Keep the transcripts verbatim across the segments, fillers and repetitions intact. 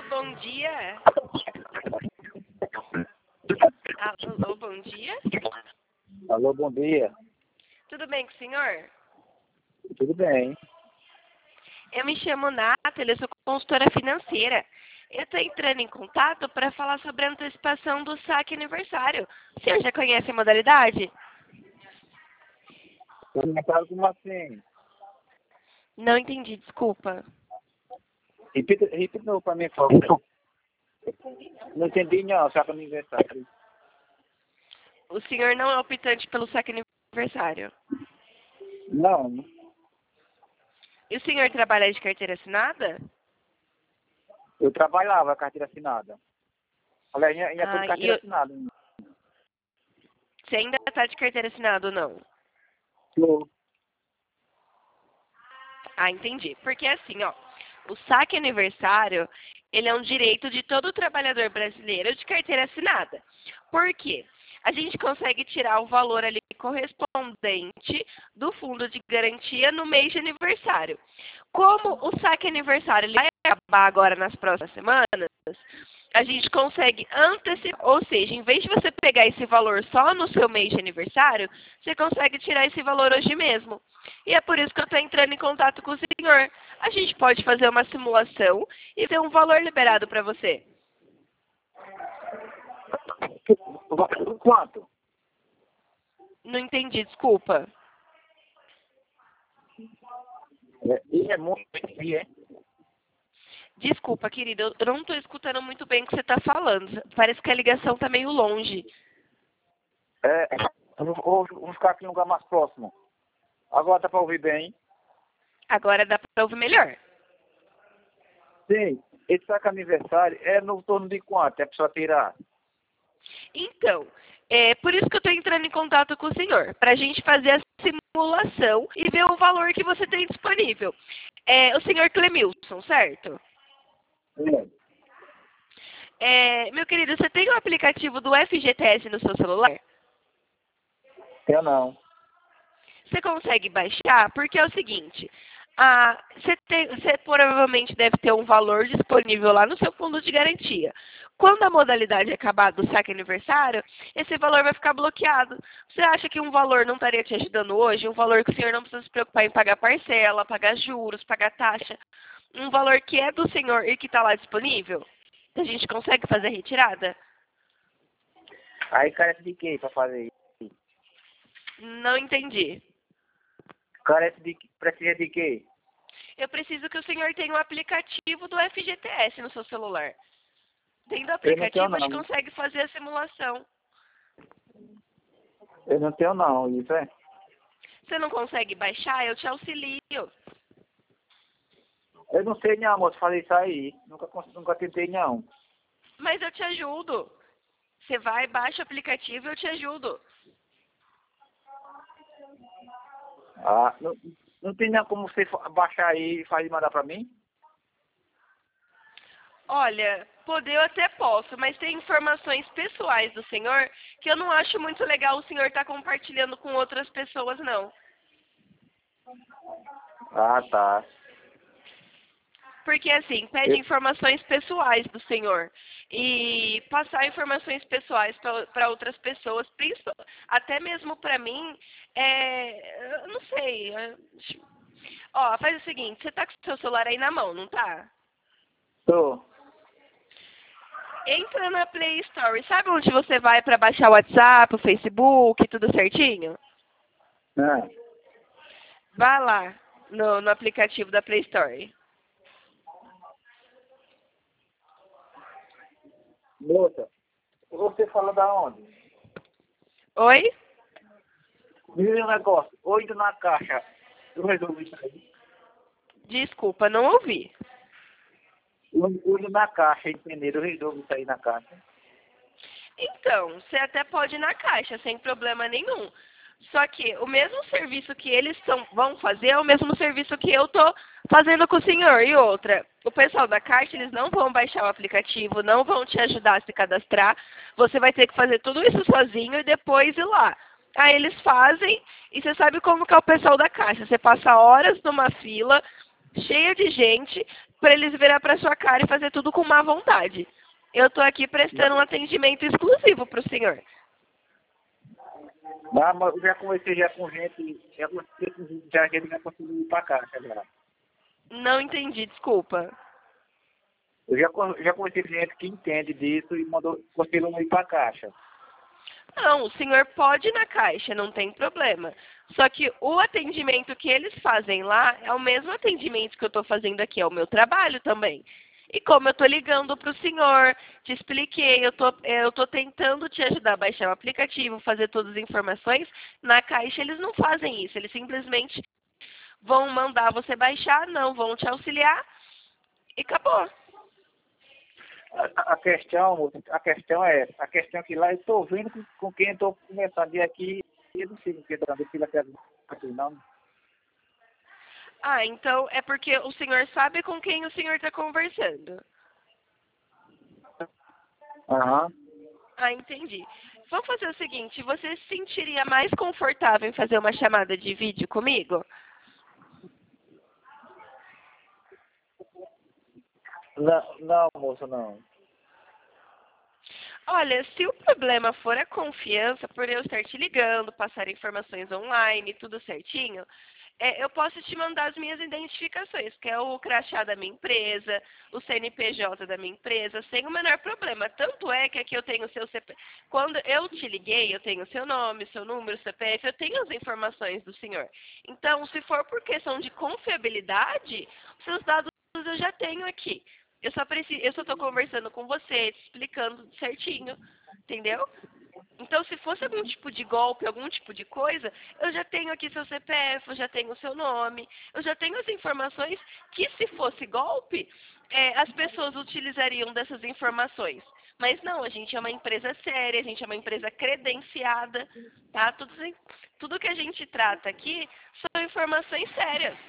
bom dia. Alô, bom dia. Alô, bom dia. Tudo bem com o senhor? Tudo bem. Eu me chamo Nathalie, eu sou consultora financeira. Eu estou entrando em contato para falar sobre a antecipação do saque aniversário. O senhor já conhece a modalidade? Perguntaram como assim? Não entendi, desculpa. Repita, repita de novo para mim, por favor. Não entendi não, sabe aniversário. O senhor não é optante pelo saque aniversário. Não, E o senhor trabalha de carteira assinada? eu trabalhava carteira assinada. Aliás, ainda ainda estou Ah, de e carteira eu- assinada. Você ainda está de carteira assinada ou não? Tô. Ah, entendi. Porque assim, ó, o saque aniversário, ele é um direito de todo trabalhador brasileiro de carteira assinada. Por quê? A gente consegue tirar o valor ali correspondente do fundo de garantia no mês de aniversário. Como o saque aniversário ele vai acabar agora nas próximas semanas, a gente consegue antecipar, ou seja, em vez de você pegar esse valor só no seu mês de aniversário, você consegue tirar esse valor hoje mesmo. E é por isso que eu estou entrando em contato com o senhor. A gente pode fazer uma simulação e ter um valor liberado para você. Quanto? Não entendi, desculpa. É, e é muito, e é. Desculpa, querida, eu eu não estou escutando muito bem o que você está falando. Parece que a ligação está meio longe. É, vamos, vamos vamos ficar aqui em um lugar mais próximo. Agora dá para ouvir bem? Agora dá para ouvir melhor. Sim. Esse saco aniversário é no torno de quanto? É a pessoa tirar? Então, é por isso que eu estou entrando em contato com o senhor, para a gente fazer a simulação e ver o valor que você tem disponível. É o senhor Clemilson, certo? Sim. É, meu querido, você tem o aplicativo do F G T S no seu celular? Eu não. Você consegue baixar? Porque é o seguinte, ah, você, tem- você provavelmente deve ter um valor disponível lá no seu fundo de garantia. Quando a modalidade acabar do saque aniversário, esse valor vai ficar bloqueado. Você acha que um valor não estaria te ajudando hoje? Um valor que o senhor não precisa se preocupar em pagar parcela, pagar juros, pagar taxa? Um valor que é do senhor e que está lá disponível? A gente consegue fazer a retirada? Aí carece de quê para fazer isso? Não entendi. Carece de precisa de quê? Eu preciso que o senhor tenha o aplicativo do F G T S no seu celular. Tendo o Eu não tenho aplicativo, a gente não. consegue fazer a simulação. Eu não tenho não, isso é? Você não consegue baixar? Eu te auxilio. Eu não sei não, moço, fazer isso aí. Nunca, cons- nunca tentei não. Mas eu te ajudo. Você vai, baixa o aplicativo e eu te ajudo. Ah, não, não tem não como você fa- baixar aí e fazer e mandar pra mim? Olha, poder eu até posso, mas tem informações pessoais do senhor que eu não acho muito legal o senhor estar compartilhando com outras pessoas, não. Ah, tá. Porque, assim, pede Eu, informações pessoais do senhor. E passar informações pessoais para outras pessoas, principal- até mesmo para mim, é, eu não sei. é, Ó, faz o seguinte, você tá com o seu celular aí na mão, não tá? tô. Entra na Play Store. Sabe onde você vai para baixar o WhatsApp, o Facebook, tudo certinho? Ah, Vá lá no, no aplicativo da Play Store. moça, você fala da onde? Oi? Me diz um negócio. Ou indo na caixa, eu resolvi isso aí. Desculpa, não ouvi. Eu indo na caixa, entendeu? Eu resolvo isso aí na caixa. Então, você até pode ir na caixa, sem problema nenhum. Só que o mesmo serviço que eles tão, vão fazer é o mesmo serviço que eu tô fazendo com o senhor. E outra, o pessoal da caixa, eles não vão baixar o aplicativo, não vão te ajudar a se cadastrar. Você vai ter que fazer tudo isso sozinho e depois ir lá. Aí eles fazem, e você sabe como que é o pessoal da caixa. Você passa horas numa fila, cheia de gente, para eles virar para sua cara e fazer tudo com má vontade. Eu tô aqui prestando um atendimento exclusivo para o senhor. Mas, mas eu já conversei já com gente, já conversei com gente, já gente já conseguiu ir pra caixa já. Não entendi, desculpa. Eu já, con- já conversei com gente que entende disso e mandou, conseguiu ir pra caixa. Não, o senhor pode ir na caixa, não tem problema. Só que o atendimento que eles fazem lá é o mesmo atendimento que eu estou fazendo aqui, é o meu trabalho também. E como eu estou ligando para o senhor, te expliquei, eu tô, eu tô tentando te ajudar a baixar o aplicativo, fazer todas as informações, na caixa eles não fazem isso, eles simplesmente vão mandar você baixar, não vão te auxiliar e acabou. A, a questão, moço, a questão é essa. A questão é que lá eu estou vendo com, com quem estou conversando. E aqui, eu não sei com quem estou conversando. Aqui não. Ah, então é porque o senhor sabe com quem o senhor está conversando. Aham. Ah, entendi. Vamos fazer o seguinte, você se sentiria mais confortável em fazer uma chamada de vídeo comigo? Não, não, moça, não. Olha, se o problema for a confiança, por eu estar te ligando, passar informações online, tudo certinho, é, eu posso te mandar as minhas identificações, que é o crachá da minha empresa, o C N P J da minha empresa, sem o menor problema. Tanto é que aqui eu tenho o seu C P F. Quando eu te liguei, eu tenho o seu nome, seu número, C P F, eu tenho as informações do senhor. Então, se for por questão de confiabilidade, os seus dados eu já tenho aqui. Eu só preciso, eu só estou conversando com você, te explicando certinho, entendeu? Então, se fosse algum tipo de golpe, algum tipo de coisa, eu já tenho aqui seu C P F, eu já tenho o seu nome, eu já tenho as informações que, se fosse golpe, é, as pessoas utilizariam dessas informações. Mas não, a gente é uma empresa séria, a gente é uma empresa credenciada, tá? Tudo, tudo que a gente trata aqui são informações sérias.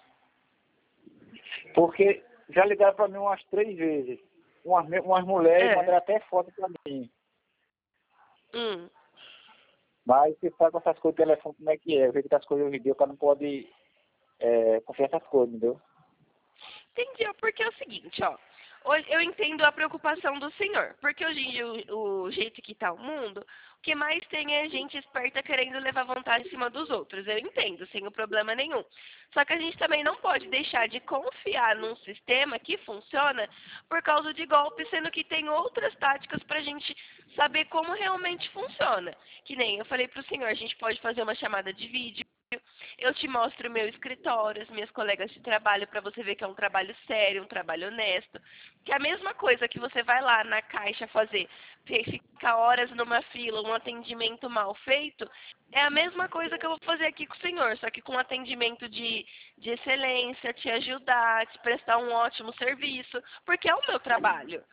Porque já ligaram para mim umas três vezes. Umas, me- umas mulheres É. mandaram até foto para mim. Hum. Mas você sabe com essas coisas do telefone como é que é. Eu vejo que as coisas hoje em dia o cara não pode é, confiar nessas coisas, entendeu? Entendi, porque é o seguinte, ó. Hoje eu entendo a preocupação do senhor, porque hoje em dia o, o jeito que está o mundo, o que mais tem é gente esperta querendo levar vantagem em cima dos outros. Eu entendo, sem o problema nenhum. Só que a gente também não pode deixar de confiar num sistema que funciona por causa de golpes, sendo que tem outras táticas para a gente saber como realmente funciona. Que nem eu falei para o senhor, a gente pode fazer uma chamada de vídeo. Eu te mostro o meu escritório, as minhas colegas de trabalho, para você ver que é um trabalho sério, um trabalho honesto. Que é a mesma coisa que você vai lá na caixa fazer, ficar horas numa fila, um atendimento mal feito, é a mesma coisa que eu vou fazer aqui com o senhor, só que com um atendimento de, de excelência, te ajudar, te prestar um ótimo serviço, porque é o meu trabalho.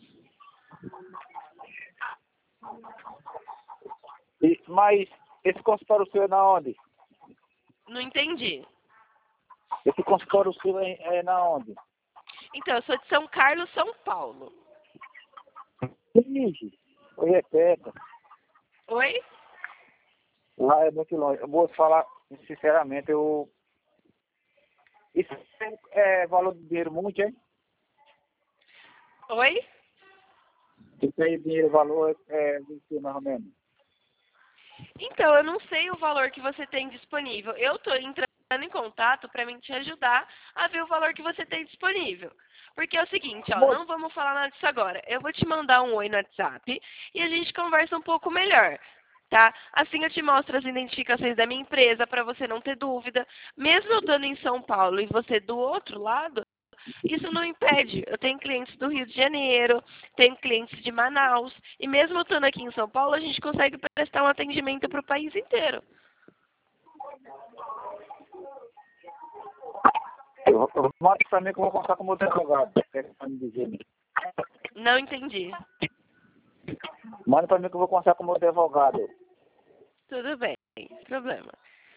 E, mas esse consultório seu é na onde? Não entendi. Esse consultório seu é, é na onde? Então, eu sou de São Carlos, São Paulo. Ixi, hoje é perto. Oi? Lá é muito longe. Eu vou falar sinceramente, eu. Isso é valor de dinheiro muito, hein? Oi? Isso aí, dinheiro, valor é vinte mais ou menos. Então, eu não sei o valor que você tem disponível. Eu estou entrando em contato para mim te ajudar a ver o valor que você tem disponível. Porque é o seguinte, ó, Moço, não vamos falar nada disso agora. Eu vou te mandar um oi no WhatsApp e a gente conversa um pouco melhor, tá? Assim eu te mostro as identificações da minha empresa para você não ter dúvida. Mesmo eu estando em São Paulo e você do outro lado, isso não impede. Eu tenho clientes do Rio de Janeiro, tenho clientes de Manaus. E mesmo eu estando aqui em São Paulo, a gente consegue prestar um atendimento para o país inteiro. eu, eu mando pra mim que eu vou conversar com o meu advogado. Quer me dizer? Não entendi. Manda pra mim que eu vou conversar com o meu advogado. Tudo bem, sem problema.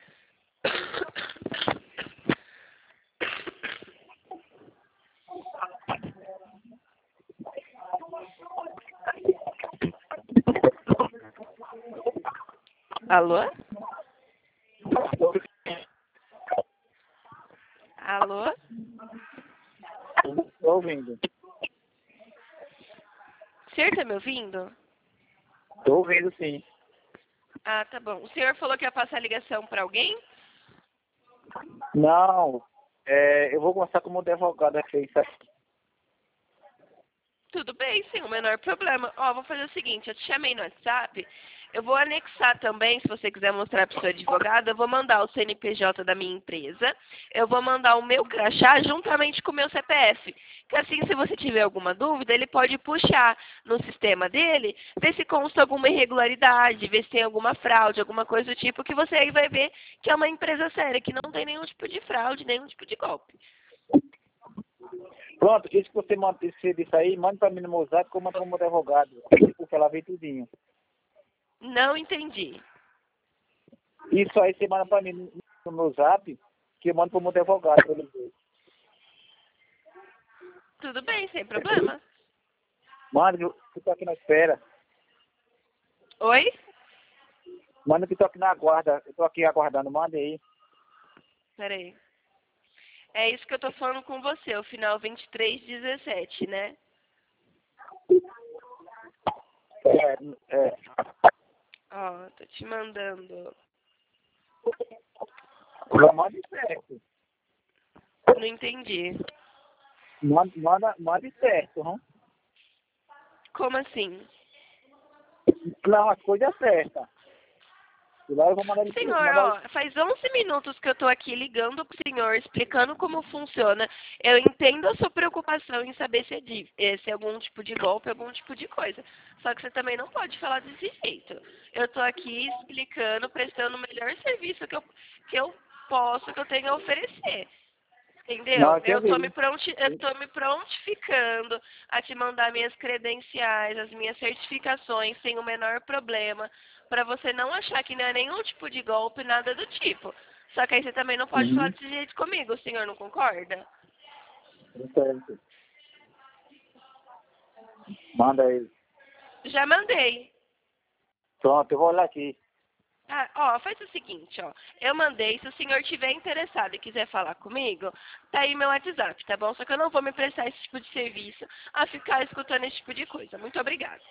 Alô? Alô? Tô ouvindo. O senhor tá me ouvindo? Tô ouvindo, sim. Ah, tá bom. O senhor falou que ia passar a ligação para alguém? Não, é, eu vou começar como advogado aqui. Isso aqui. Tudo bem, sem o menor problema. Ó, vou fazer o seguinte, eu te chamei no WhatsApp, eu vou anexar também, se você quiser mostrar para o seu advogado, eu vou mandar o C N P J da minha empresa, eu vou mandar o meu crachá juntamente com o meu C P F. Que assim, se você tiver alguma dúvida, ele pode puxar no sistema dele, ver se consta alguma irregularidade, ver se tem alguma fraude, alguma coisa do tipo, que você aí vai ver que é uma empresa séria, que não tem nenhum tipo de fraude, nenhum tipo de golpe. Pronto, isso que você manda, você disse aí, manda pra mim no meu zap que eu mando como advogado. Porque ela vem tudinho. Não entendi. Isso aí você manda pra mim no meu zap, que eu mando como advogado. Pra ele ver. Tudo bem, sem problema. Manda, eu eu tô aqui na espera. Oi? Manda que eu tô aqui na guarda. Eu tô aqui aguardando, manda aí. Peraí. É isso que eu tô falando com você, o final vinte e três dezessete, né? É, é. Ó, tô te mandando. Já manda certo. Não entendi. Manda, manda, manda certo, hein? Como assim? Não, as coisas certas. E lá eu vou mandar ele Senhor, mandar ó, faz onze minutos que eu tô aqui ligando pro senhor, explicando como funciona. Eu entendo a sua preocupação em saber se é, de, eh, se é algum tipo de golpe, algum tipo de coisa. Só que você também não pode falar desse jeito. Eu tô aqui explicando, prestando o melhor serviço que eu, que eu posso, que eu tenho a oferecer. Não, Entendeu? Eu tô, me entendi. pronti, eu tô me prontificando a te mandar minhas credenciais, as minhas certificações sem o menor problema, para você não achar que não é nenhum tipo de golpe, nada do tipo. Só que aí você também não pode falar Uhum. desse jeito comigo, o senhor não concorda? Certo. Manda aí. Já mandei. Pronto, eu vou olhar aqui. Ah, ó, faz o seguinte, ó. Eu mandei, se o senhor tiver interessado e quiser falar comigo, tá aí meu WhatsApp, tá bom? Só que eu não vou me prestar esse tipo de serviço a ficar escutando esse tipo de coisa. Muito obrigada.